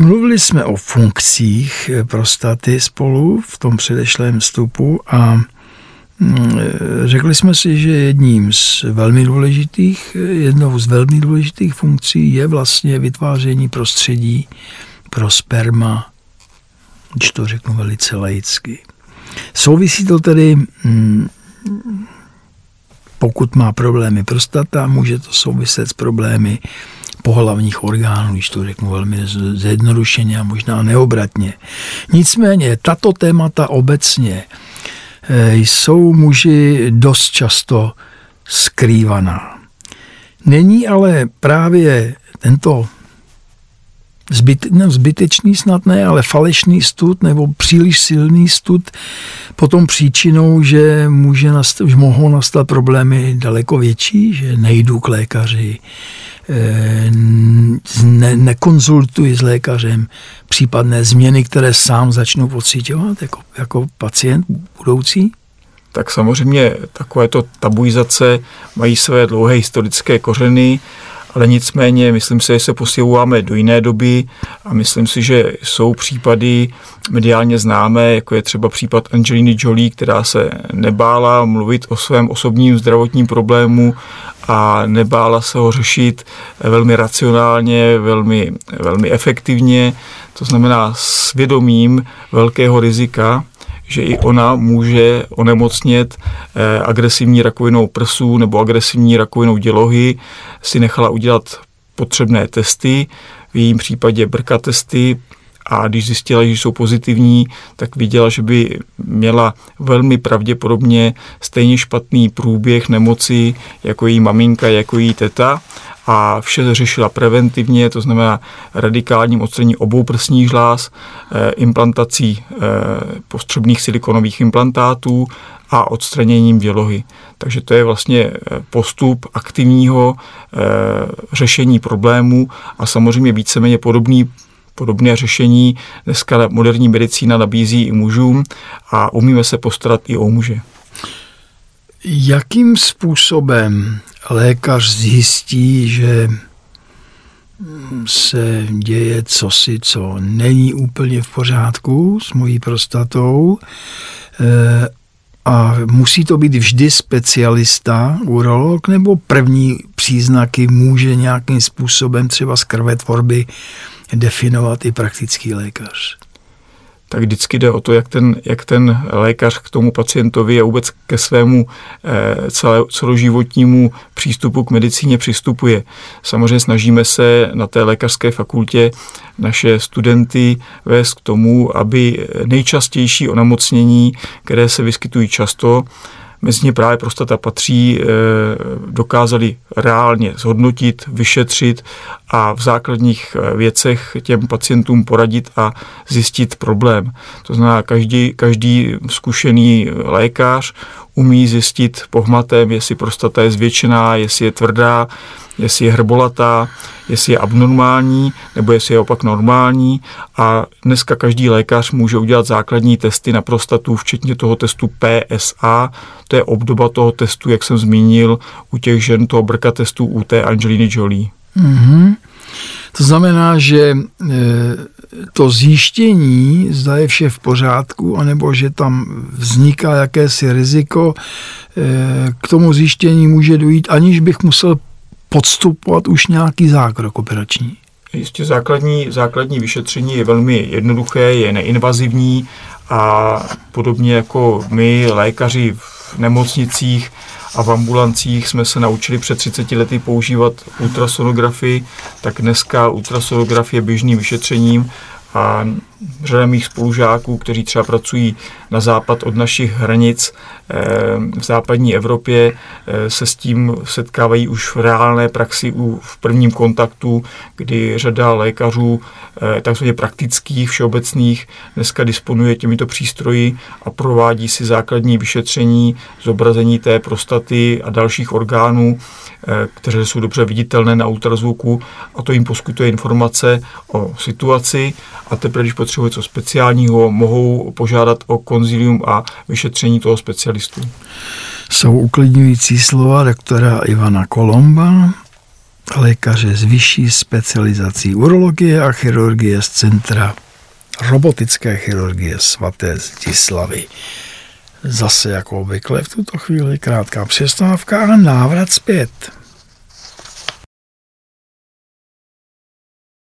Mluvili jsme o funkcích prostaty spolu v tom předešlém vstupu a řekli jsme si, že jednou z velmi důležitých funkcí je vlastně vytváření prostředí pro sperma, když to řeknu velice laicky. Souvisí to tedy, pokud má problémy prostata, může to souviset s problémy pohlavních orgánů, když to řeknu velmi zjednodušeně a možná neobratně. Nicméně tato témata obecně jsou muži dost často skrývaná. Není ale právě tento zbytečný snad ne, ale falešný stud nebo příliš silný stud potom příčinou, že mohou nastat problémy daleko větší, že nejdu k lékaři, nekonzultuji s lékařem případné změny, které sám začnu pociťovat jako pacient budoucí? Tak samozřejmě takovéto tabuizace mají své dlouhé historické kořeny, ale nicméně myslím si, že se posouváme do jiné doby a myslím si, že jsou případy mediálně známé, jako je třeba případ Angeliny Jolie, která se nebála mluvit o svém osobním zdravotním problému a nebála se ho řešit velmi racionálně, velmi efektivně, to znamená s vědomím velkého rizika, že i ona může onemocnět agresivní rakovinou prsu nebo agresivní rakovinou dělohy, si nechala udělat potřebné testy, v jejím případě BRCA testy, a když zjistila, že jsou pozitivní, tak viděla, že by měla velmi pravděpodobně stejně špatný průběh nemoci jako její maminka, jako její teta, a vše řešila preventivně, to znamená radikálním odstraněním obou prsních žláz, implantací potřebných silikonových implantátů a odstraněním dělohy. Takže to je vlastně postup aktivního řešení problému a samozřejmě víceméně podobné řešení dneska moderní medicína nabízí i mužům a umíme se postarat i o muže. Jakým způsobem lékař zjistí, že se děje cosi, co není úplně v pořádku s mojí prostatou, a musí to být vždy specialista, urolog, nebo první příznaky může nějakým způsobem třeba z krvetvorby definovat i praktický lékař? Tak vždycky jde o to, jak ten lékař k tomu pacientovi a vůbec ke svému celoživotnímu přístupu k medicíně přistupuje. Samozřejmě snažíme se na té lékařské fakultě naše studenty vést k tomu, aby nejčastější onemocnění, které se vyskytují často, mezi ně právě prostata patří, dokázali reálně zhodnotit, vyšetřit a v základních věcech těm pacientům poradit a zjistit problém. To znamená, každý zkušený lékař umí zjistit pohmatem, jestli prostata je zvětšená, jestli je tvrdá, jestli je hrbolatá, jestli je abnormální, nebo jestli je opak normální. A dneska každý lékař může udělat základní testy na prostatu, včetně toho testu PSA. To je obdoba toho testu, jak jsem zmínil, u těch žen toho BRCA testu u té Angeliny Jolie. Mm-hmm. To znamená, že to zjištění, zda je vše v pořádku, anebo že tam vzniká jakési riziko, k tomu zjištění může dojít, aniž bych musel podstupovat už nějaký zákrok operační. Jistě základní vyšetření je velmi jednoduché, je neinvazivní a podobně jako my, lékaři v nemocnicích a v ambulancích jsme se naučili před 30 lety používat ultrasonografii, tak dneska ultrasonografie je běžným vyšetřením a řada mých spolužáků, kteří třeba pracují na západ od našich hranic v západní Evropě, se s tím setkávají už v reálné praxi v prvním kontaktu, kdy řada lékařů takzvaně praktických, všeobecných dneska disponuje těmito přístroji a provádí si základní vyšetření, zobrazení té prostaty a dalších orgánů, které jsou dobře viditelné na ultrazvuku, a to jim poskytuje informace o situaci, a teprve, když potřebují něco speciálního, mohou požádat o konzilium a vyšetření toho specialistu. Jsou uklidňující slova doktora Ivana Kolomba lékaře s vyšší specializací urologie a chirurgie z Centra robotické chirurgie svaté Zdislavy. Zase jako obvykle v tuto chvíli krátká přestávka a návrat zpět.